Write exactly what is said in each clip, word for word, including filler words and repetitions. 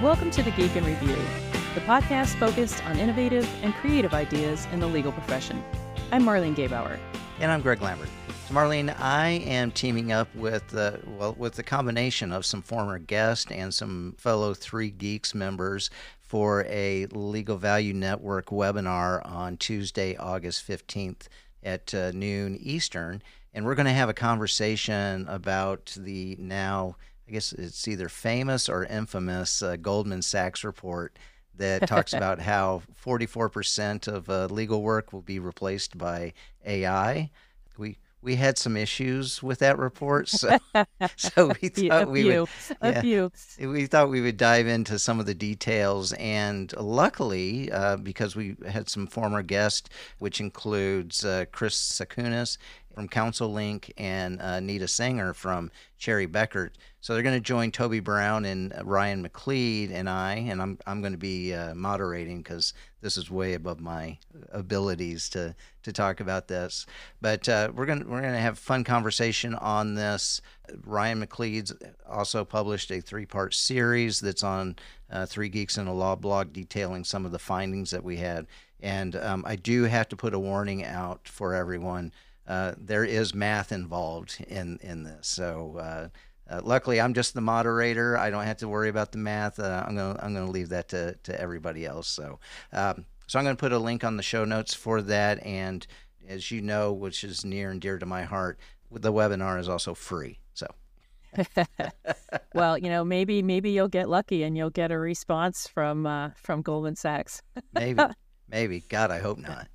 Welcome to The Geek in Review, the podcast focused on innovative and creative ideas in the legal profession. I'm Marlene Gabauer. And I'm Greg Lambert. So Marlene, I am teaming up with uh, well with the combination of some former guests and some fellow Three Geeks members for a Legal Value Network webinar on Tuesday, August fifteenth at uh, noon Eastern. And we're going to have a conversation about the now, I guess it's either famous or infamous uh, Goldman Sachs report that talks about how forty-four percent of uh, legal work will be replaced by A I. We we had some issues with that report, so so we thought a we few, would a yeah, few. we thought we would dive into some of the details. And luckily, uh, because we had some former guests, which includes uh, Chris Sakunis from CounselLink and uh, Nita Singer from Cherry Bekaert. So they're going to join Toby Brown and Ryan McLeod and I, and I'm I'm going to be uh, moderating because this is way above my abilities to to talk about this. But uh, we're going we're going to have a fun conversation on this. Ryan McLeod's also published a three-part series that's on uh, Three Geeks in a Law blog detailing some of the findings that we had. And um, I do have to put a warning out for everyone. Uh, there is math involved in in this, so. Uh, Uh, luckily, I'm just the moderator. I don't have to worry about the math. Uh, I'm gonna I'm gonna leave that to, to everybody else. So um, so I'm gonna put a link on the show notes for that. And as you know, which is near and dear to my heart, the webinar is also free. So Well, you know, maybe maybe you'll get lucky and you'll get a response from uh, from Goldman Sachs. maybe maybe God, I hope not.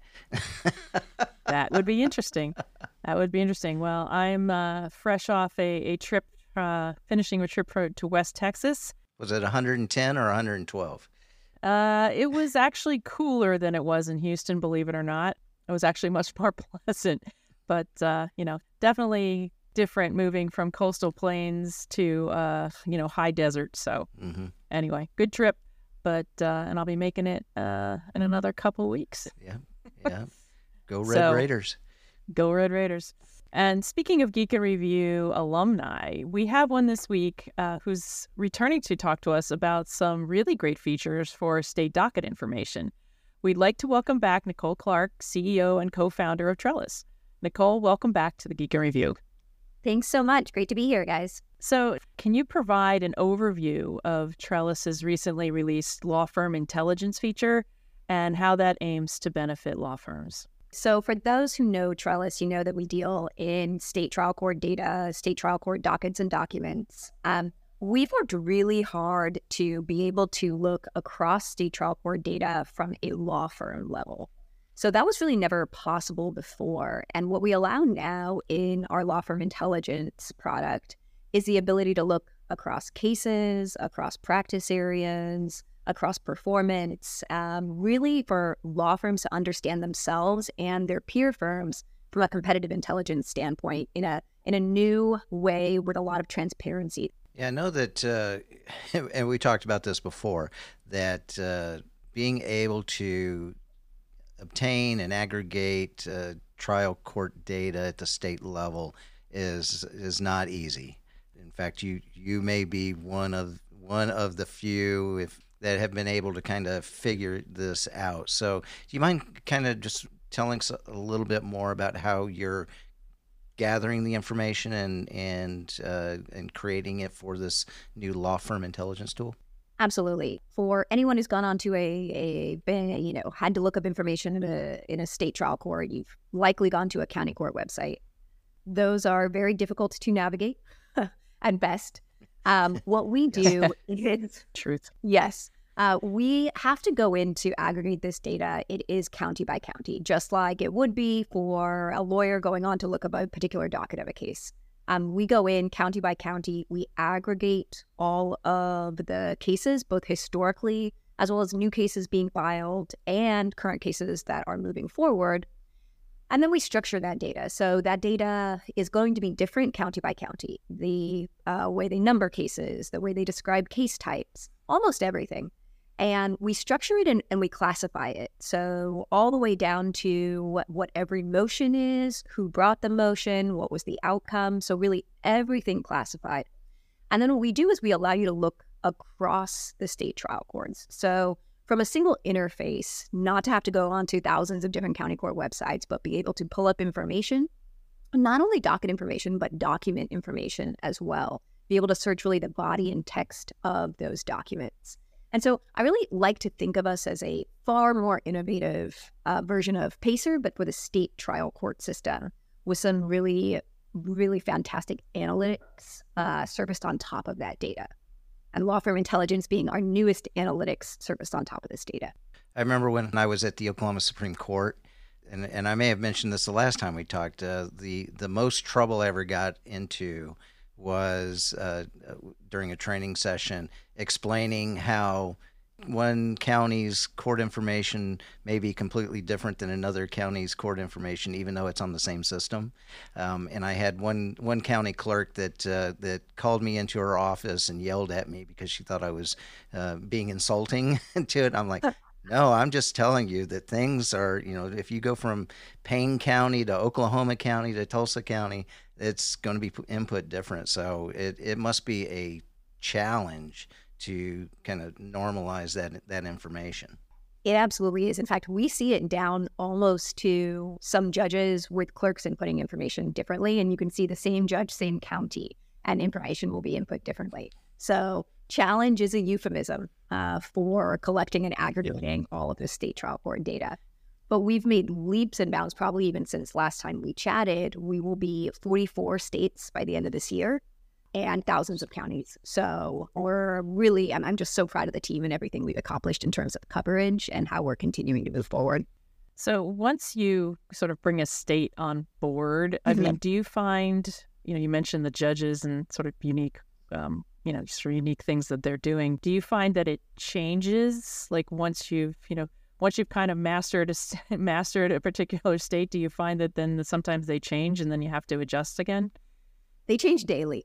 That would be interesting. That would be interesting. Well, I'm uh, fresh off a, a trip. Uh, finishing a trip to West Texas. Was it one hundred ten or one hundred twelve? Uh, it was actually cooler than it was in Houston, believe it or not. It was actually much more pleasant, but, uh, you know, definitely different moving from coastal plains to, uh, you know, high desert. So mm-hmm. Anyway, good trip, but, uh, and I'll be making it uh, in another couple weeks. Yeah, yeah. Go Red So, Raiders. Go Red Raiders. And speaking of Geek in Review alumni, we have one this week uh, who's returning to talk to us about some really great features for state docket information. We'd like to welcome back Nicole Clark, C E O and co-founder of Trellis. Nicole, welcome back to the Geek in Review. Thanks so much. Great to be here, guys. So can you provide an overview of Trellis's recently released law firm intelligence feature and how that aims to benefit law firms? So for those who know Trellis, you know that we deal in state trial court data, state trial court dockets and documents. Um, we've worked really hard to be able to look across state trial court data from a law firm level. So that was really never possible before. And what we allow now in our law firm intelligence product is the ability to look across cases, across practice areas, across performance, um, really for law firms to understand themselves and their peer firms from a competitive intelligence standpoint in a in a new way with a lot of transparency. Yeah, I know that, uh, and we talked about this before, that uh, being able to obtain and aggregate uh, trial court data at the state level is is not easy. In fact, you you may be one of one of the few, if that have been able to kind of figure this out. So do you mind kind of just telling us a little bit more about how you're gathering the information and and uh, and creating it for this new law firm intelligence tool? Absolutely. For anyone who's gone onto a, a been, you know, had to look up information in a in a state trial court, you've likely gone to a county court website. Those are very difficult to navigate at best. Um, what we do is Truth. Yes. Uh, we have to go in to aggregate this data. It is county by county, just like it would be for a lawyer going on to look up a particular docket of a case. Um, we go in county by county. We aggregate all of the cases, both historically as well as new cases being filed and current cases that are moving forward. And then we structure that data. So that data is going to be different county by county. The uh, way they number cases, the way they describe case types, almost everything. And we structure it and, and we classify it. So all the way down to what, what every motion is, who brought the motion, what was the outcome. So really everything classified. And then what we do is we allow you to look across the state trial courts. So from a single interface, not to have to go onto thousands of different county court websites, but be able to pull up information, not only docket information, but document information as well. Be able to search really the body and text of those documents. And so I really like to think of us as a far more innovative uh, version of PACER, but for the state trial court system with some really, really fantastic analytics uh, surfaced on top of that data. And Law Firm Intelligence being our newest analytics surfaced on top of this data. I remember when I was at the Oklahoma Supreme Court, and, and I may have mentioned this the last time we talked, uh, the, the most trouble I ever got into was uh, during a training session explaining how one county's court information may be completely different than another county's court information, even though it's on the same system. Um, and I had one one county clerk that uh, that called me into her office and yelled at me because she thought I was uh, being insulting to it. I'm like, no, I'm just telling you that things are, you know, if you go from Payne County to Oklahoma County to Tulsa County, it's going to be input different. So it, it must be a challenge to kind of normalize that that information. It absolutely is. In fact, we see it down almost to some judges with clerks inputting information differently, and you can see the same judge, same county, and information will be input differently. So challenge is a euphemism uh, for collecting and aggregating all of the state trial court data. But we've made leaps and bounds, probably even since last time we chatted. We will be forty-four states by the end of this year and thousands of counties. So we're really, and I'm just so proud of the team and everything we've accomplished in terms of coverage and how we're continuing to move forward. So once you sort of bring a state on board, I Mm-hmm. mean, do you find, you know, you mentioned the judges and sort of unique, um, you know, sort of unique things that they're doing. Do you find that it changes, like once you've, you know, once you've kind of mastered a, mastered a particular state, do you find that then sometimes they change and then you have to adjust again? They change daily.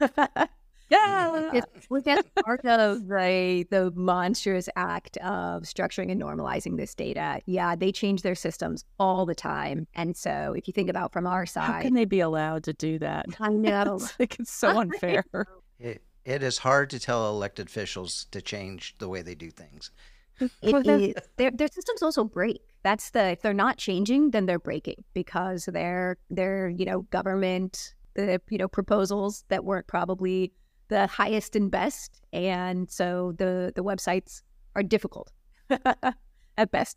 Yeah. It's, well, that's part of the, the monstrous act of structuring and normalizing this data. Yeah, they change their systems all the time. And so if you think about from our side. How can they be allowed to do that? I know. It's like it's so unfair. It, it is hard to tell elected officials to change the way they do things. It is. Their, their systems also break. That's the, if they're not changing, then they're breaking because they're, they're, you know, government, the, you know, proposals that weren't probably the highest and best. And so the, the websites are difficult at best.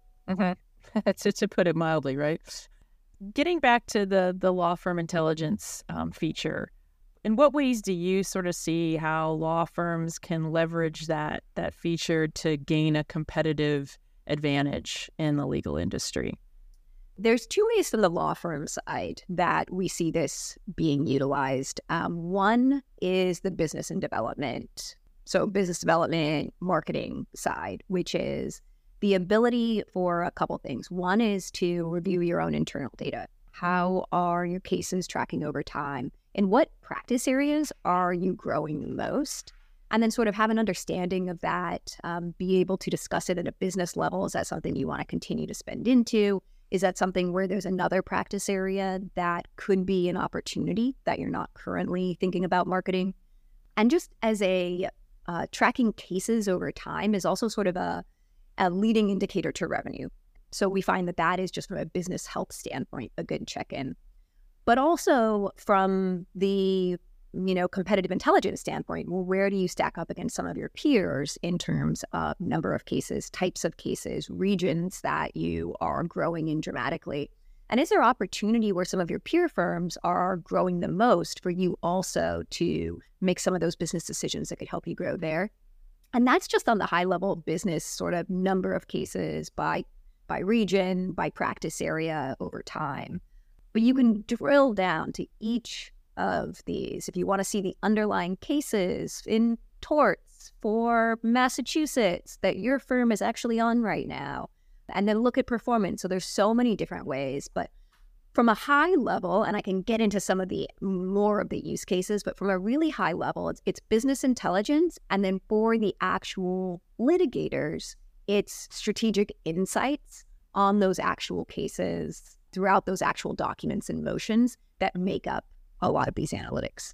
Mm-hmm. to, to put it mildly, right? Getting back to the, the law firm intelligence um, feature, in what ways do you sort of see how law firms can leverage that that feature to gain a competitive advantage in the legal industry? There's two ways from the law firm side that we see this being utilized. Um, one is the business and development. So business development, marketing side, which is the ability for a couple things. One is to review your own internal data. How are your cases tracking over time? In what practice areas are you growing the most? And then sort of have an understanding of that, um, be able to discuss it at a business level. Is that something you want to continue to spend into? Is that something where there's another practice area that could be an opportunity that you're not currently thinking about marketing? And just as a uh, tracking cases over time is also sort of a, a leading indicator to revenue. So we find that that is just from a business health standpoint, a good check-in. But also from the, you know, competitive intelligence standpoint, well, where do you stack up against some of your peers in terms of number of cases, types of cases, regions that you are growing in dramatically? And is there opportunity where some of your peer firms are growing the most for you also to make some of those business decisions that could help you grow there? And that's just on the high level business sort of number of cases by by region, by practice area over time. But you can drill down to each of these. If you want to see the underlying cases in torts for Massachusetts that your firm is actually on right now, and then look at performance. So there's so many different ways, but from a high level, and I can get into some of the more of the use cases, but from a really high level, it's, it's business intelligence. And then for the actual litigators, it's strategic insights on those actual cases throughout those actual documents and motions that make up a lot of these analytics.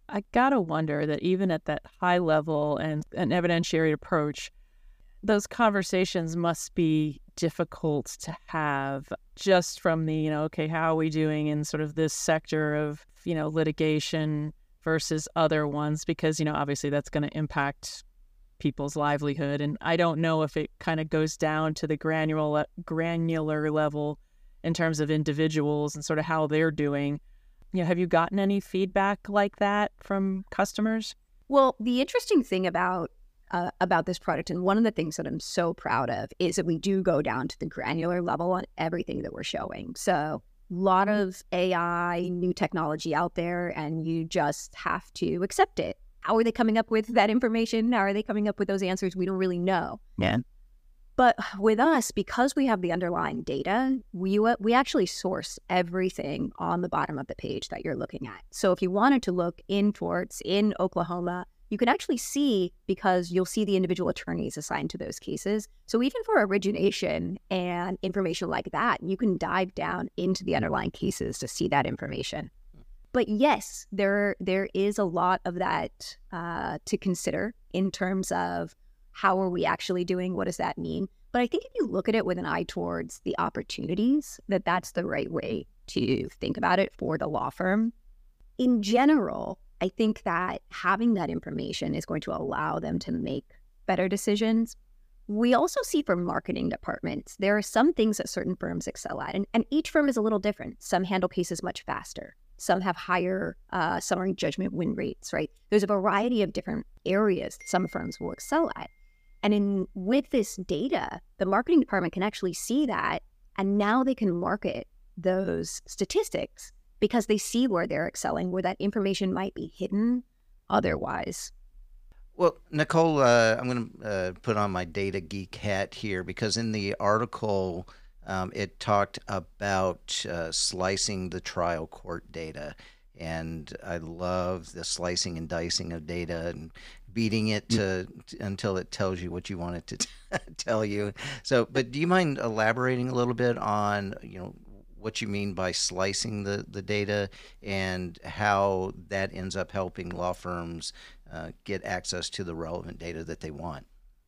I gotta wonder that even at that high level and an evidentiary approach, those conversations must be difficult to have just from the, you know, okay, how are we doing in sort of this sector of, you know, litigation versus other ones? Because, you know, obviously that's going to impact people's livelihood. And I don't know if it kind of goes down to the granular granular level in terms of individuals and sort of how they're doing. You know, have you gotten any feedback like that from customers? Well, the interesting thing about uh, about this product, and one of the things that I'm so proud of, is that we do go down to the granular level on everything that we're showing. So a lot of A I, new technology out there, and you just have to accept it. How are they coming up with that information? How are they coming up with those answers? We don't really know. Yeah. But with us, because we have the underlying data, we we actually source everything on the bottom of the page that you're looking at. So if you wanted to look in torts in Oklahoma, you can actually see, because you'll see the individual attorneys assigned to those cases. So even for origination and information like that, you can dive down into the underlying cases to see that information. But yes, there there is a lot of that uh, to consider in terms of how are we actually doing? What does that mean? But I think if you look at it with an eye towards the opportunities, that that's the right way to think about it for the law firm. In general, I think that having that information is going to allow them to make better decisions. We also see from marketing departments, there are some things that certain firms excel at, and, and each firm is a little different. Some handle cases much faster. Some have higher uh, summary judgment win rates, right? There's a variety of different areas that some firms will excel at. And in with this data, the marketing department can actually see that, and now they can market those statistics because they see where they're excelling, where that information might be hidden otherwise. Well, Nicole, uh, I'm going to uh, put on my data geek hat here, because in the article, um, it talked about uh, slicing the trial court data. And I love the slicing and dicing of data and beating it to, to until it tells you what you want it to t- tell you. So, but do you mind elaborating a little bit on, you know, what you mean by slicing the, the data and how that ends up helping law firms uh, get access to the relevant data that they want?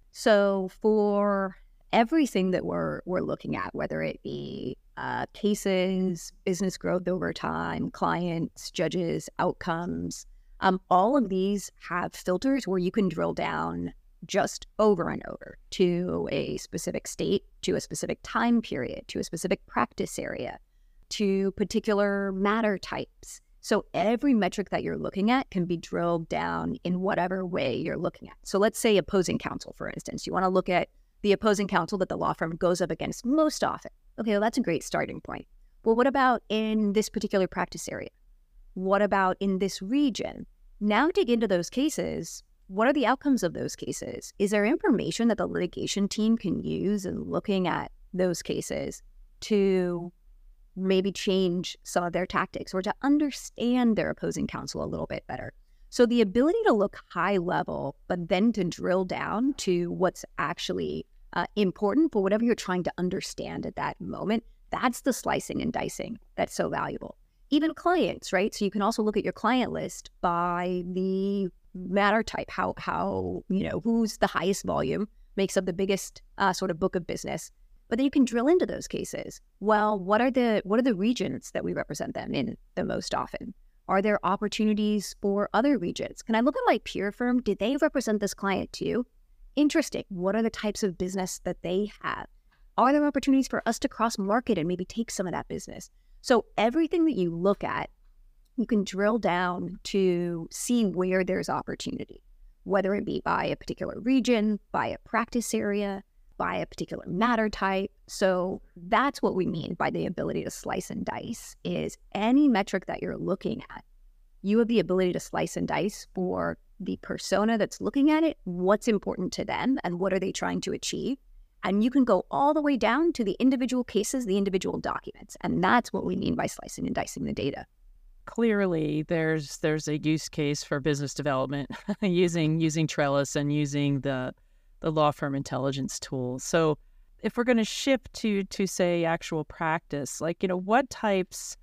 So for everything that we're we're looking at, whether it be uh, cases, business growth over time, clients, judges, outcomes, um, all of these have filters where you can drill down just over and over to a specific state, to a specific time period, to a specific practice area, to particular matter types. So every metric that you're looking at can be drilled down in whatever way you're looking at. So let's say opposing counsel, for instance. You want to look at the opposing counsel that the law firm goes up against most often. Okay, well, that's a great starting point. Well, what about in this particular practice area? What about in this region? Now dig into those cases. What are the outcomes of those cases? Is there information that the litigation team can use in looking at those cases to maybe change some of their tactics or to understand their opposing counsel a little bit better? So the ability to look high level, but then to drill down to what's actually uh, important for whatever you're trying to understand at that moment, that's the slicing and dicing that's so valuable. Even clients, right? So you can also look at your client list by the matter type, how, how you know, who's the highest volume, makes up the biggest uh, sort of book of business. But then you can drill into those cases. Well, what are the what are the regions that we represent them in the most often? Are there opportunities for other regions? Can I look at my peer firm? Did they represent this client too? Interesting. What are the types of business that they have? Are there opportunities for us to cross-market and maybe take some of that business? So everything that you look at, you can drill down to see where there's opportunity, whether it be by a particular region, by a practice area, by a particular matter type. So that's what we mean by the ability to slice and dice, is any metric that you're looking at, you have the ability to slice and dice for the persona that's looking at it, what's important to them, and what are they trying to achieve. And you can go all the way down to the individual cases, the individual documents. And that's what we mean by slicing and dicing the data. Clearly, there's there's a use case for business development using using Trellis and using the the law firm intelligence tool. So if we're going to shift to to say actual practice, like, you know, what types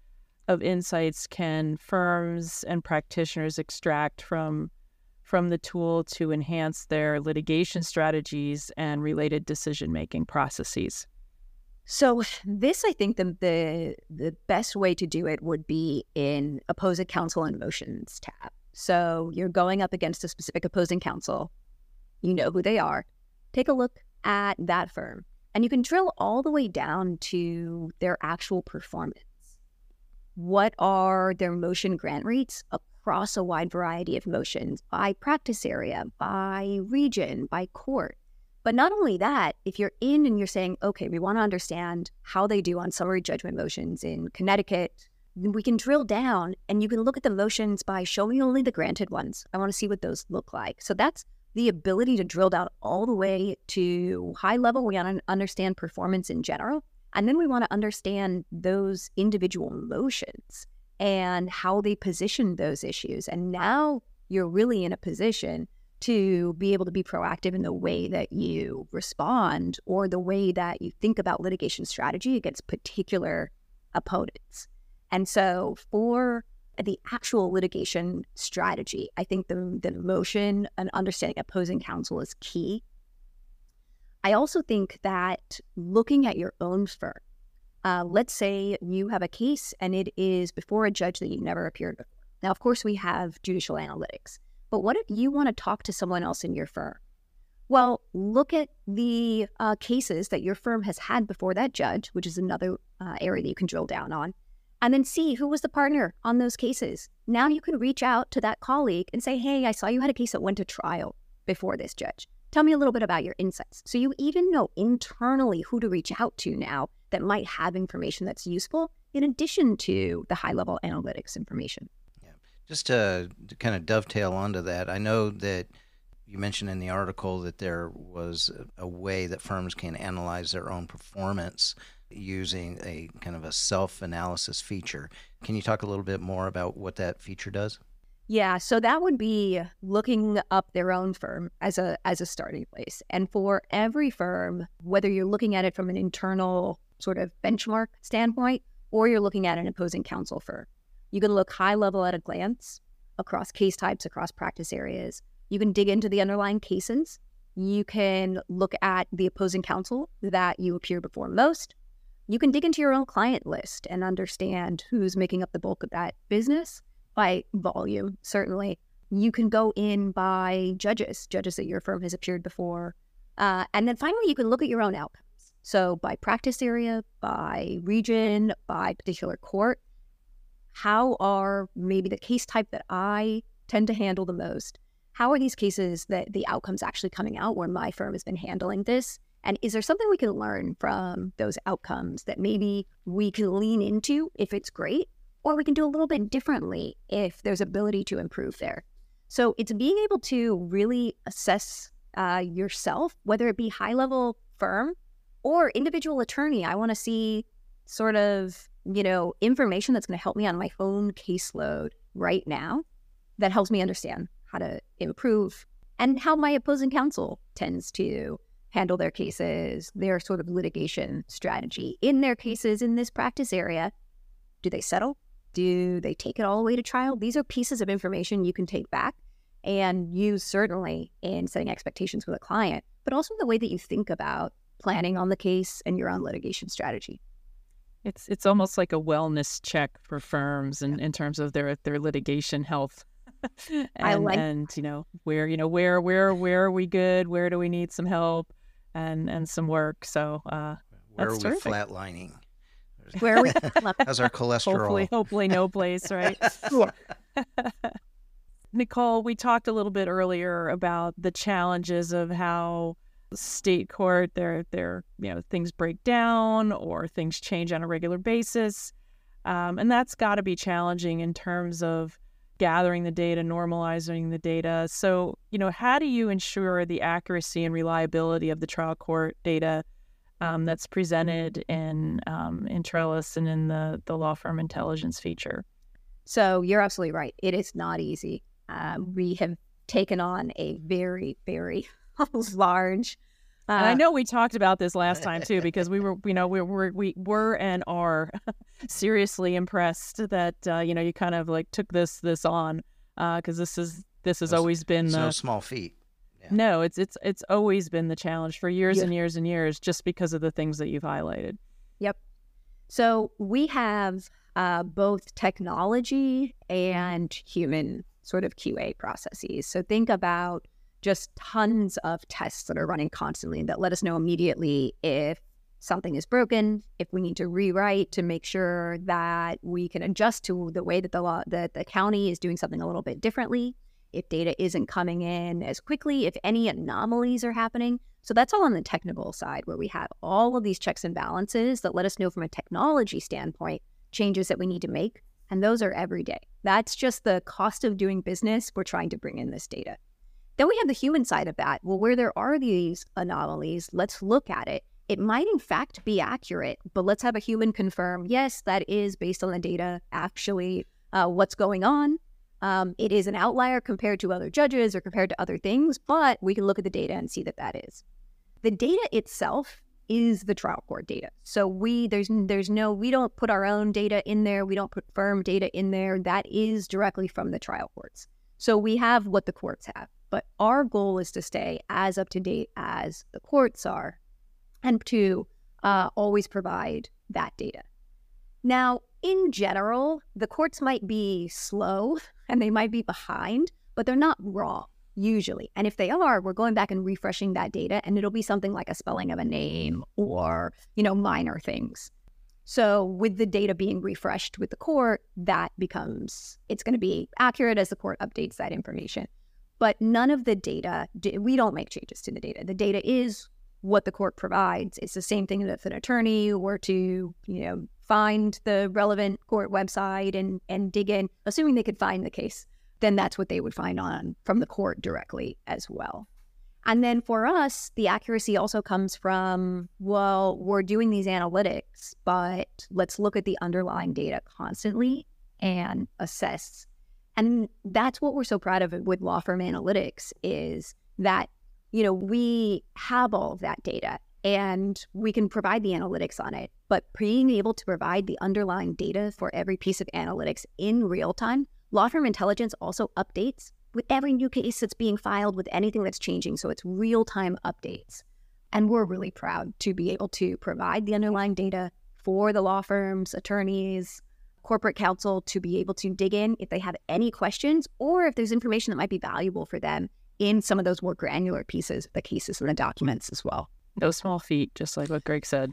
of insights can firms and practitioners extract from from the tool to enhance their litigation strategies and related decision-making processes? So this, I think the, the the best way to do it would be in opposing counsel and motions tab. So you're going up against a specific opposing counsel. You know who they are. Take a look at that firm, and you can drill all the way down to their actual performance. What are their motion grant rates across a wide variety of motions, by practice area, by region, by court? But not only that, if you're in and you're saying, okay, we want to understand how they do on summary judgment motions in Connecticut, we can drill down and you can look at the motions by show me only the granted ones. I want to see what those look like. So that's the ability to drill down all the way to high level. We want to understand performance in general. And then we want to understand those individual motions and how they position those issues. And now you're really in a position to be able to be proactive in the way that you respond or the way that you think about litigation strategy against particular opponents. And so for the actual litigation strategy, I think the, the motion and understanding opposing counsel is key. I also think that looking at your own firm, uh, let's say you have a case and it is before a judge that you've never appeared before. Now, of course, we have judicial analytics, but what if you want to talk to someone else in your firm? Well, look at the uh, cases that your firm has had before that judge, which is another uh, area that you can drill down on, and then see who was the partner on those cases. Now you can reach out to that colleague and say, hey, I saw you had a case that went to trial before this judge. Tell me a little bit about your insights. So you even know internally who to reach out to now that might have information that's useful in addition to the high-level analytics information. Yeah. Just to, to kind of dovetail onto that, I know that you mentioned in the article that there was a, a way that firms can analyze their own performance using a kind of a self-analysis feature. Can you talk a little bit more about what that feature does? Yeah, so that would be looking up their own firm as a as a starting place. And for every firm, whether you're looking at it from an internal sort of benchmark standpoint, or you're looking at an opposing counsel firm, you can look high level at a glance across case types, across practice areas. You can dig into the underlying cases. You can look at the opposing counsel that you appear before most. You can dig into your own client list and understand who's making up the bulk of that business. By volume, certainly. You can go in by judges, judges that your firm has appeared before. Uh, and then finally, you can look at your own outcomes. So by practice area, by region, by particular court, how are maybe the case type that I tend to handle the most? How are these cases that the outcomes actually coming out where my firm has been handling this? And is there something we can learn from those outcomes that maybe we can lean into if it's great? Or we can do a little bit differently if there's ability to improve there. So it's being able to really assess uh, yourself, whether it be high-level firm or individual attorney. I want to see sort of, you know, information that's going to help me on my own caseload right now that helps me understand how to improve and how my opposing counsel tends to handle their cases, their sort of litigation strategy in their cases in this practice area. Do they settle? Do they take it all the way to trial? These are pieces of information you can take back and use certainly in setting expectations with a client, but also the way that you think about planning on the case and your own litigation strategy. It's it's almost like a wellness check for firms in, in terms of their their litigation health. and, I like and you know where you know where where where are we good? Where do we need some help and and some work? So uh, where that's are we terrific. flatlining? Where are we? How's our cholesterol? Hopefully, hopefully no place, right? Nicole, we talked a little bit earlier about the challenges of how state court, their their you know things break down or things change on a regular basis, um, and that's got to be challenging in terms of gathering the data, normalizing the data. So, you know, how do you ensure the accuracy and reliability of the trial court data Um, that's presented in um, in Trellis and in the, the law firm intelligence feature? So you're absolutely right. It is not easy. Um, we have taken on a very, very large And I know we talked about this last time too, because we were, you know, we were, we were and are seriously impressed that, uh, you know, you kind of like took this, this on, because uh, this is, this has It's- always been it's the, no small feat. Yeah. no, it's, it's, it's always been the challenge for years Yeah. and years and years, just because of the things that you've highlighted. Yep. So we have uh, both technology and human sort of Q A processes. So think about just tons of tests that are running constantly that let us know immediately if something is broken, if we need to rewrite to make sure that we can adjust to the way that the law, that the county is doing something a little bit differently, if data isn't coming in as quickly, if any anomalies are happening. So that's all on the technical side, where we have all of these checks and balances that let us know from a technology standpoint changes that we need to make. And those are every day. That's just the cost of doing business. We're trying to bring in this data. Then we have the human side of that. Well, where there are these anomalies, let's look at it. It might in fact be accurate, but let's have a human confirm, yes, that is based on the data, actually uh, what's going on. Um, it is an outlier compared to other judges or compared to other things, but we can look at the data and see that that is. The data itself is the trial court data. So we there's there's no, we don't put our own data in there. We don't put firm data in there. That is directly from the trial courts. So we have what the courts have, but our goal is to stay as up to date as the courts are and to uh, always provide that data. Now, in general, the courts might be slow and they might be behind, but they're not wrong usually. And if they are, we're going back and refreshing that data, and it'll be something like a spelling of a name or, you know, minor things. So with the data being refreshed with the court, that becomes, it's going to be accurate as the court updates that information. But none of the data, we don't make changes to the data. The data is what the court provides. It's the same thing if an attorney were to, you know, find the relevant court website and, and dig in, assuming they could find the case, then that's what they would find on from the court directly as well. And then for us, the accuracy also comes from, well, we're doing these analytics, but let's look at the underlying data constantly and assess. And that's what we're so proud of with Law Firm Analytics is that, you know, we have all of that data and we can provide the analytics on it, but being able to provide the underlying data for every piece of analytics in real time, Law Firm Intelligence also updates with every new case that's being filed, with anything that's changing. So it's real-time updates. And we're really proud to be able to provide the underlying data for the law firms, attorneys, corporate counsel to be able to dig in if they have any questions or if there's information that might be valuable for them in some of those more granular pieces, the cases and the documents as well. No small feat, just like what Greg said.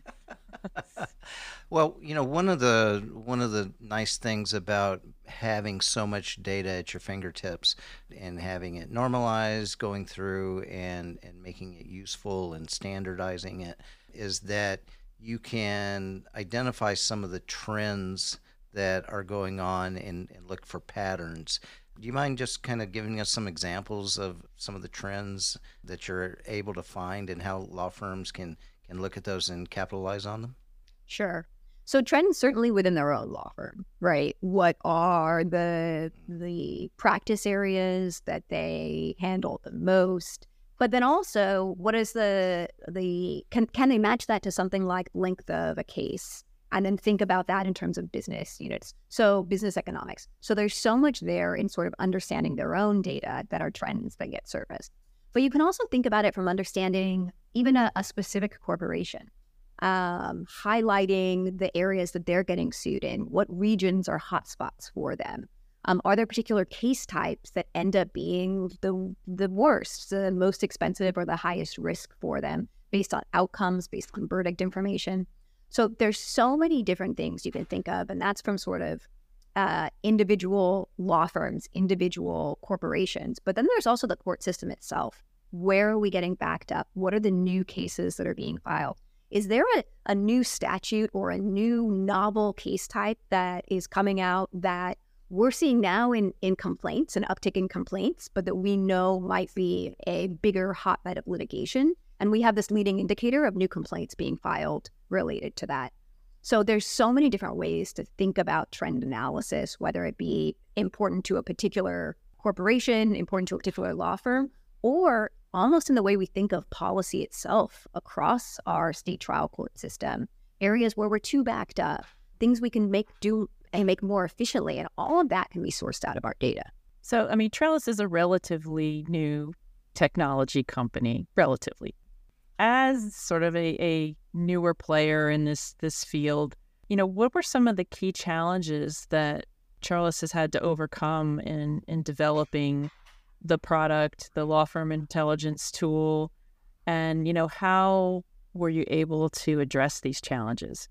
Well, you know, one of the one of the nice things about having so much data at your fingertips and having it normalized, going through and, and making it useful and standardizing it is that you can identify some of the trends that are going on and, and look for patterns. Do you mind just kind of giving us some examples of some of the trends that you're able to find and how law firms can, can look at those and capitalize on them? Sure. So trends certainly within their own law firm, right? What are the the practice areas that they handle the most? But then also, what is the the can can they match that to something like length of a case? And then think about that in terms of business units. So business economics. So there's so much there in sort of understanding their own data that are trends that get surfaced. But you can also think about it from understanding even a, a specific corporation. Um, highlighting the areas that they're getting sued in, what regions are hotspots for them. Um, are there particular case types that end up being the the worst, the most expensive, or the highest risk for them based on outcomes, based on verdict information? So there's so many different things you can think of, and that's from sort of uh, individual law firms, individual corporations. But then there's also the court system itself. Where are we getting backed up? What are the new cases that are being filed? Is there a, a new statute or a new novel case type that is coming out that we're seeing now in, in complaints, an uptick in complaints, but that we know might be a bigger hotbed of litigation? And we have this leading indicator of new complaints being filed related to that. So there's so many different ways to think about trend analysis, whether it be important to a particular corporation, important to a particular law firm, or almost in the way we think of policy itself across our state trial court system, areas where we're too backed up, things we can make do and make more efficiently. And all of that can be sourced out of our data. So, I mean, Trellis is a relatively new technology company, relatively. As sort of a, a newer player in this this field, you know, what were some of the key challenges that Trellis has had to overcome in, in developing the product, the law firm intelligence tool, and, you know, how were you able to address these challenges?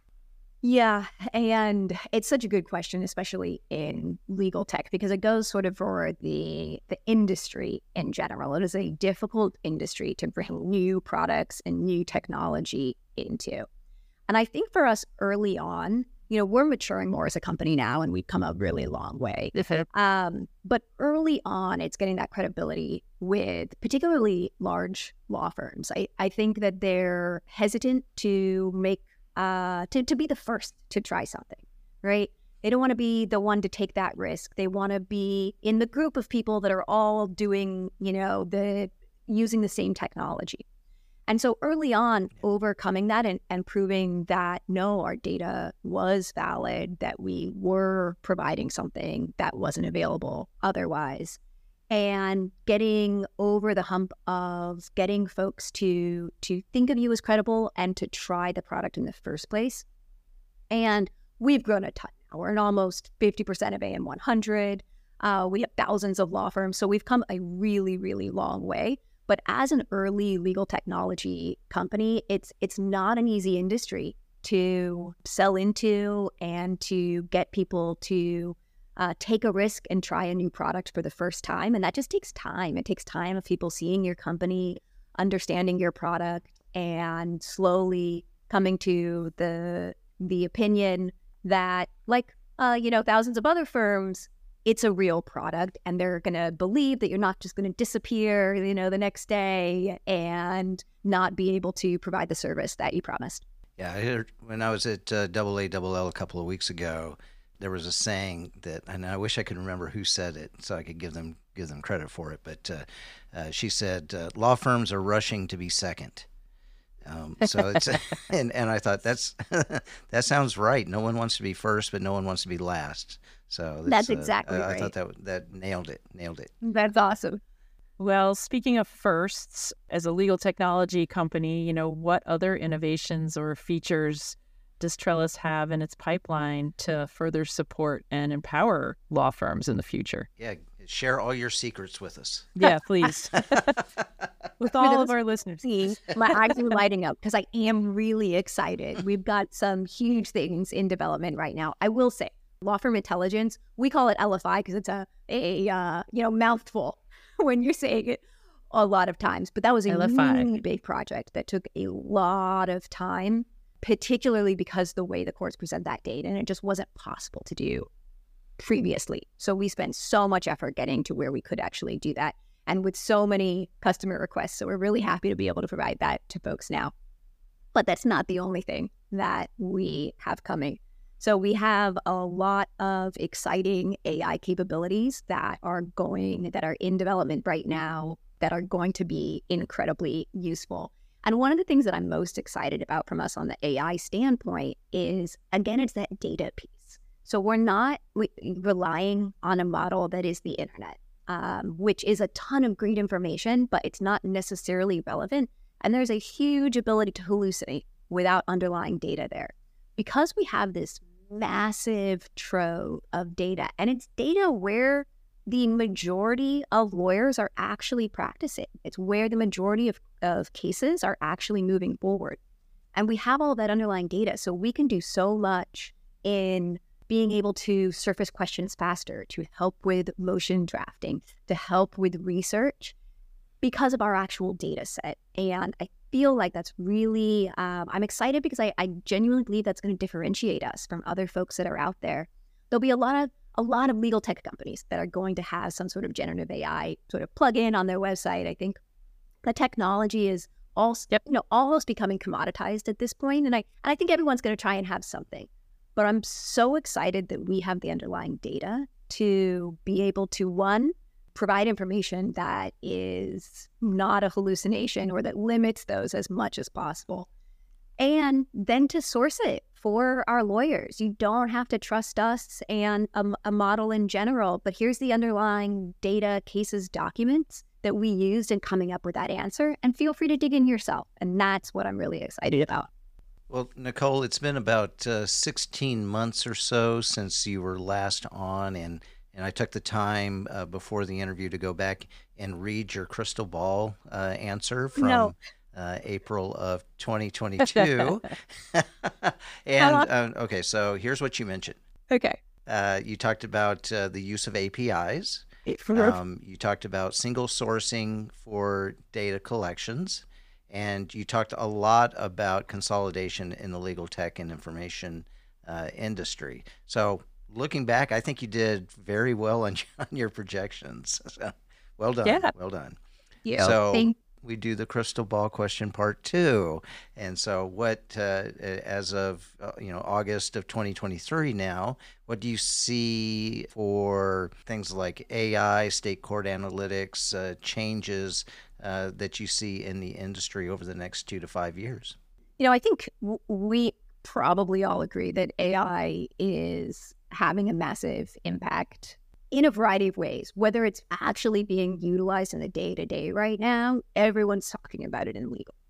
Yeah, and it's such a good question, especially in legal tech, because it goes sort of for the the industry in general. It is a difficult industry to bring new products and new technology into. And I think for us early on, you know, we're maturing more as a company now, and we've come a really long way. Um, but early on, it's getting that credibility with particularly large law firms. I, I think that they're hesitant to make Uh, to, to be the first to try something, right? They don't want to be the one to take that risk. They want to be in the group of people that are all doing, you know, the using the same technology. And so early on, overcoming that and, and proving that, no, our data was valid, that we were providing something that wasn't available otherwise, and getting over the hump of getting folks to to think of you as credible and to try the product in the first place. And we've grown a ton now. We're in almost fifty percent of A M one hundred. Uh, we have thousands of law firms. So we've come a really, really long way. But as an early legal technology company, it's it's not an easy industry to sell into and to get people to Uh, take a risk and try a new product for the first time. And that just takes time. It takes time of people seeing your company, understanding your product, and slowly coming to the the opinion that, like, uh, you know, thousands of other firms, it's a real product, and they're going to believe that you're not just going to disappear, you know, the next day and not be able to provide the service that you promised. Yeah, I heard when I was at uh, double A double L a couple of weeks ago, there was a saying that, and I wish I could remember who said it so I could give them give them credit for it, but uh, uh, she said, uh, law firms are rushing to be second. Um, so it's, and, and I thought that's, that sounds right. No one wants to be first, but no one wants to be last. So that's, That's exactly uh, I, right. I thought that that nailed it, nailed it. That's awesome. Well, speaking of firsts, as a legal technology company, you know, what other innovations or features does Trellis have in its pipeline to further support and empower law firms in the future? Yeah, share all your secrets with us. Yeah, please. With all of our listeners. See, my eyes are lighting up because I am really excited. We've got some huge things in development right now. I will say, law firm intelligence, we call it L F I because it's a, a uh, you know, mouthful when you're saying it a lot of times. But that was a L F I. really big project that took a lot of time, particularly because the way the courts present that data, and it just wasn't possible to do previously. So we spent so much effort getting to where we could actually do that, and with so many customer requests. So we're really happy to be able to provide that to folks now. But that's not the only thing that we have coming. So we have a lot of exciting A I capabilities that are going, that are in development right now, that are going to be incredibly useful. And one of the things that I'm most excited about from us on the A I standpoint is, again, it's that data piece. So we're not we, relying on a model that is the internet, um, which is a ton of great information, but it's not necessarily relevant. And there's a huge ability to hallucinate without underlying data there. Because we have this massive trove of data, and it's data where the majority of lawyers are actually practicing. It's where the majority of, of cases are actually moving forward. And we have all that underlying data, so we can do so much in being able to surface questions faster, to help with motion drafting, to help with research because of our actual data set. And I feel like that's really, um, I'm excited because I, I genuinely believe that's going to differentiate us from other folks that are out there. There'll be a lot of a lot of legal tech companies that are going to have some sort of generative A I sort of plug-in on their website. I think the technology is also, Yep. you know, almost becoming commoditized at this point, and I and I think everyone's going to try and have something. But I'm so excited that we have the underlying data to be able to, one, provide information that is not a hallucination or that limits those as much as possible. And then to source it for our lawyers. You don't have to trust us and a, a model in general, but here's the underlying data, cases, documents that we used in coming up with that answer, and feel free to dig in yourself. And that's what I'm really excited about. Well, Nicole, it's been about uh, sixteen months or so since you were last on, and, and I took the time uh, before the interview to go back and read your crystal ball uh, answer from No. uh, April of twenty twenty-two. and um, okay, so here's what you mentioned. Okay. Uh, you talked about uh, the use of A P Is. Um, you talked about single sourcing for data collections, and you talked a lot about consolidation in the legal tech and information uh, industry. So looking back, I think you did very well on, on your projections. So, well done. Yeah. Well done. Yeah. So Thank- we do the crystal ball question part two. And so what, uh, as of, uh, you know, August of twenty twenty-three now, what do you see for things like A I, state court analytics, uh, changes uh, that you see in the industry over the next two to five years? You know, I think w- we probably all agree that A I is having a massive impact in a variety of ways, whether it's actually being utilized in the day-to-day right now. Everyone's talking about it in legal.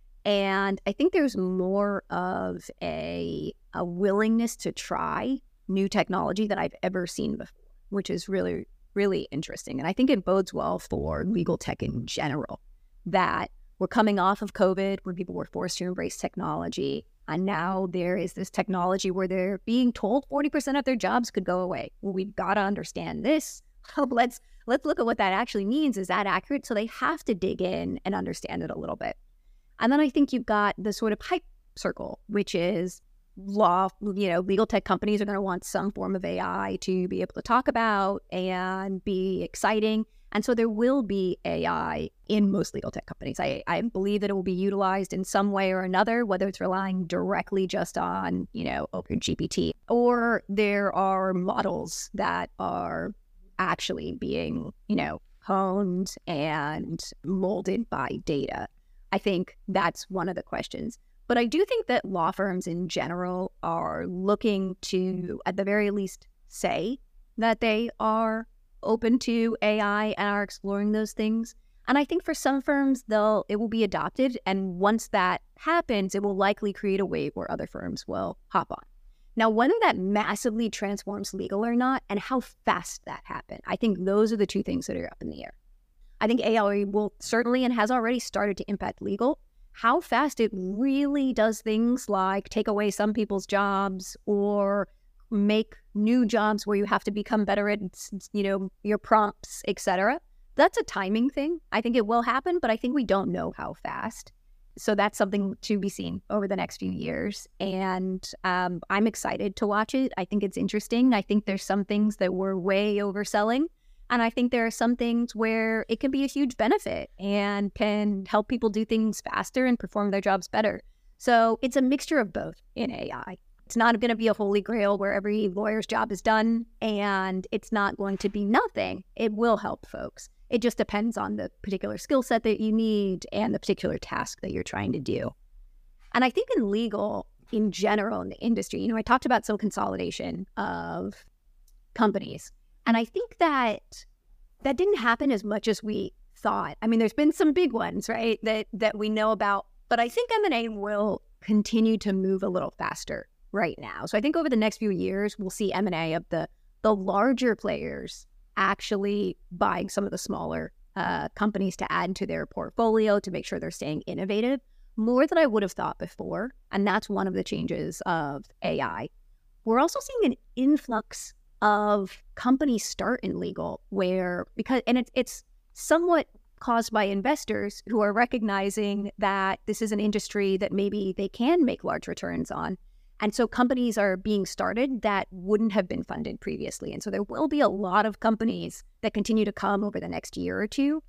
And I think there's more of a, a willingness to try new technology than I've ever seen before, which is really, really interesting. And I think it bodes well for legal tech in general, that we're coming off of COVID where people were forced to embrace technology. And now there is this technology where they're being told forty percent of their jobs could go away. Well, we've got to understand this. let's let's look at what that actually means. Is that accurate? So they have to dig in and understand it a little bit. And then I think you've got the sort of hype circle, which is law, you know, legal tech companies are going to want some form of A I to be able to talk about and be exciting. And so there will be A I in most legal tech companies. I, I believe that it will be utilized in some way or another, whether it's relying directly just on, you know, OpenGPT, or there are models that are actually being, you know, honed and molded by data. I think that's one of the questions. But I do think that law firms in general are looking to, at the very least, say that they are open to A I and are exploring those things. And I think for some firms, they'll it will be adopted. And once that happens, it will likely create a wave where other firms will hop on. Now, whether that massively transforms legal or not, and how fast that happens, I think those are the two things that are up in the air. I think A I will certainly and has already started to impact legal. How fast it really does things like take away some people's jobs or make new jobs where you have to become better at, you know, your prompts, et cetera. That's a timing thing. I think it will happen, but I think we don't know how fast. So that's something to be seen over the next few years. And um, I'm excited to watch it. I think it's interesting. I think there's some things that we're way overselling. And I think there are some things where it can be a huge benefit and can help people do things faster and perform their jobs better. So it's a mixture of both in A I. It's not going to be a holy grail where every lawyer's job is done, and it's not going to be nothing. It will help folks. It just depends on the particular skill set that you need and the particular task that you're trying to do. And I think in legal, in general, in the industry, you know, I talked about some consolidation of companies. And I think that that didn't happen as much as we thought. I mean, there's been some big ones, right, that, that we know about. But I think M and A will continue to move a little faster right now. So I think over the next few years, we'll see M and A of the, the larger players actually buying some of the smaller uh, companies to add to their portfolio to make sure they're staying innovative, more than I would have thought before. And that's one of the changes of A I. We're also seeing an influx of companies start in legal where, because, and it's, it's somewhat caused by investors who are recognizing that this is an industry that maybe they can make large returns on. And so companies are being started that wouldn't have been funded previously. And so there will be a lot of companies that continue to come over the next year or two.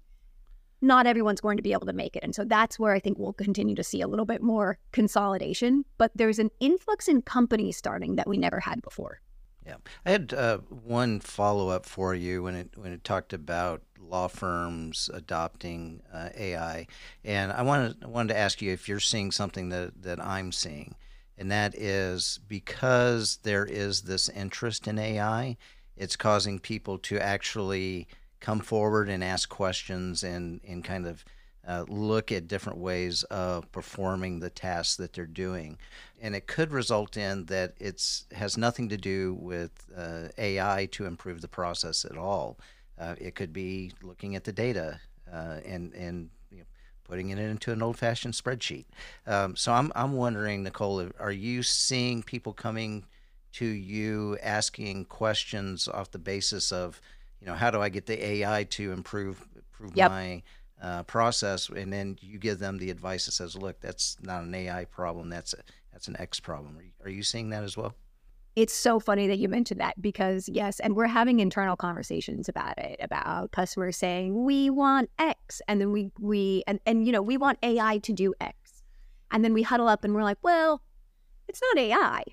Not everyone's going to be able to make it. And so that's where I think we'll continue to see a little bit more consolidation. But there's an influx in companies starting that we never had before. Yeah, I had uh, one follow up for you when it when it talked about law firms adopting uh, A I, and I wanted I wanted to ask you if you're seeing something that that I'm seeing, and that is because there is this interest in A I, it's causing people to actually come forward and ask questions and and kind of uh, look at different ways of performing the tasks that they're doing. And it could result in that it's has nothing to do with uh, A I to improve the process at all. Uh, it could be looking at the data uh, and and you know, putting it into an old-fashioned spreadsheet. Um, so I'm I'm wondering, Nicole, are you seeing people coming to you asking questions off the basis of, you know, how do I get the A I to improve improve Yep. my uh, process, and then you give them the advice that says, look, that's not an A I problem, that's a, that's an X problem. Are you, are you seeing that as well? It's so funny that you mentioned that because, yes, and we're having internal conversations about it, about customers saying, we want X. And then we, we and, and, you know, we want A I to do X. And then we huddle up and we're like, well, it's not A I.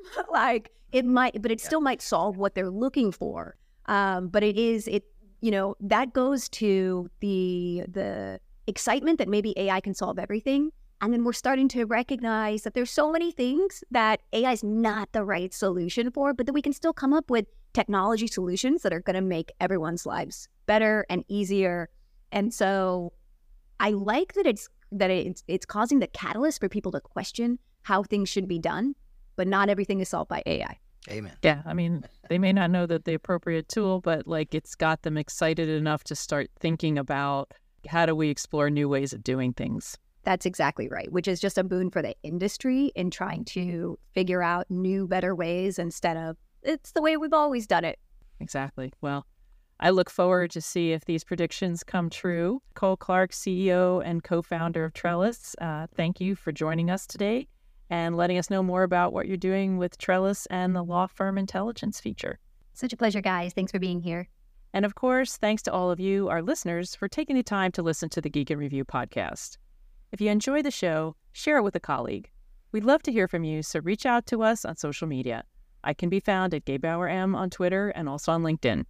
Like, it might, but it Yeah. still might solve what they're looking for. Um, but it is, it, you know, that goes to the the excitement that maybe A I can solve everything. And then we're starting to recognize that there's so many things that A I is not the right solution for, but that we can still come up with technology solutions that are going to make everyone's lives better and easier. And so I like that it's that it's it's causing the catalyst for people to question how things should be done, but not everything is solved by A I. Amen. Yeah, I mean, they may not know that the appropriate tool, but like it's got them excited enough to start thinking about how do we explore new ways of doing things. That's exactly right, which is just a boon for the industry in trying to figure out new, better ways instead of it's the way we've always done it. Exactly. Well, I look forward to see if these predictions come true. Nicole Clark, C E O and co-founder of Trellis, uh, thank you for joining us today and letting us know more about what you're doing with Trellis and the law firm intelligence feature. Such a pleasure, guys. Thanks for being here. And of course, thanks to all of you, our listeners, for taking the time to listen to the Geek in Review podcast. If you enjoy the show, share it with a colleague. We'd love to hear from you, so reach out to us on social media. I can be found at Gaybauer M on Twitter and also on LinkedIn.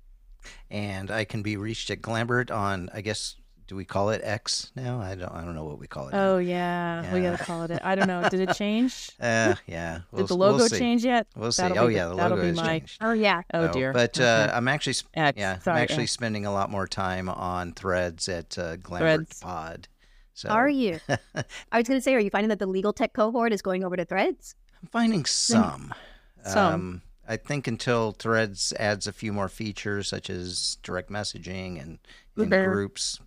And I can be reached at Glambert on, I guess, do we call it X now? I don't I don't know what we call it now. Oh, yeah. We Yeah. got to call it it. I don't know. Did it change? Uh, yeah. We'll, Did the logo we'll see. change yet? We'll see. That'll Oh, be yeah, the that'll logo be has my- changed. Oh, yeah. Oh, So, dear. But uh, Okay. I'm actually, sp- X. yeah, Sorry, I'm actually X. spending a lot more time on Threads at uh, Glambert Threads. Pod. So Are you? I was going to say, are you finding that the legal tech cohort is going over to Threads? I'm finding some. Some. Um, I think until Threads adds a few more features such as direct messaging and, and Bear. groups,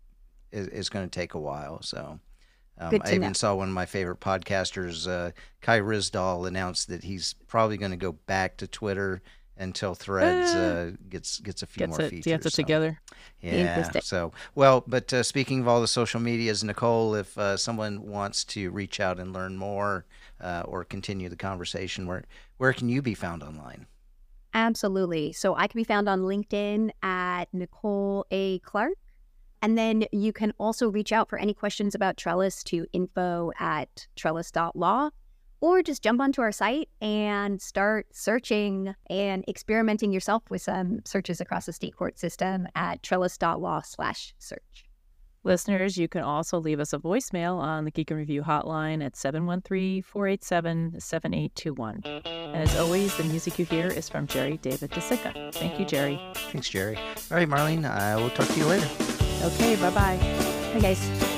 is, is going to take a while. So um, Good I to even know. saw one of my favorite podcasters, uh, Kai Rizdal, announced that he's probably going to go back to Twitter until Threads uh, gets gets a few Gets more it, features. gets it so- together. Yeah. Interesting. So, well, but uh, speaking of all the social medias, Nicole, if uh, someone wants to reach out and learn more uh, or continue the conversation, where where can you be found online? Absolutely. So I can be found on LinkedIn at Nicole A. Clark. And then you can also reach out for any questions about Trellis to info at trellis dot law, or just jump onto our site and start searching and experimenting yourself with some searches across the state court system at trellis dot law slash search. Listeners, you can also leave us a voicemail on the Geek and Review hotline at seven one three, four eight seven, seven eight two one. And as always, the music you hear is from Jerry David DeSica. Thank you, Jerry. Thanks, Jerry. All right, Marlene, I will talk to you later. Okay, bye-bye. Hi, guys.